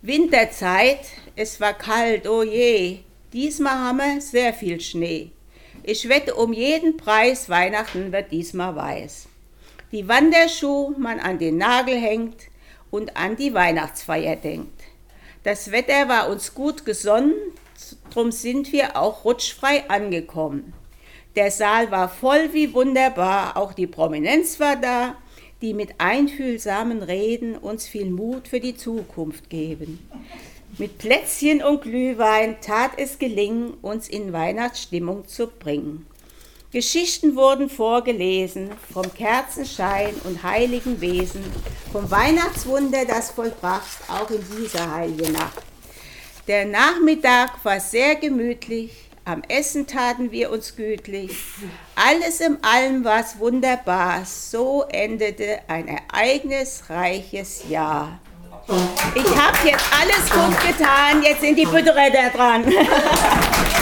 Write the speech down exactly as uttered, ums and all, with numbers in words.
Winterzeit, es war kalt, oh je. Diesmal haben wir sehr viel Schnee. Ich wette um jeden Preis, Weihnachten wird diesmal weiß. Die Wanderschuhe man an den Nagel hängt und an die Weihnachtsfeier denkt. Das Wetter war uns gut gesonnen, drum sind wir auch rutschfrei angekommen. Der Saal war voll wie wunderbar, auch die Prominenz war da, die mit einfühlsamen Reden uns viel Mut für die Zukunft geben. Mit Plätzchen und Glühwein tat es gelingen, uns in Weihnachtsstimmung zu bringen. Geschichten wurden vorgelesen vom Kerzenschein und heiligen Wesen, vom Weihnachtswunder, das vollbracht, auch in dieser heiligen Nacht. Der Nachmittag war sehr gemütlich, am Essen taten wir uns gütlich. Alles in allem war's wunderbar, so endete ein ereignisreiches Jahr. Ich habe jetzt alles gut getan, jetzt sind die Bütterer dran.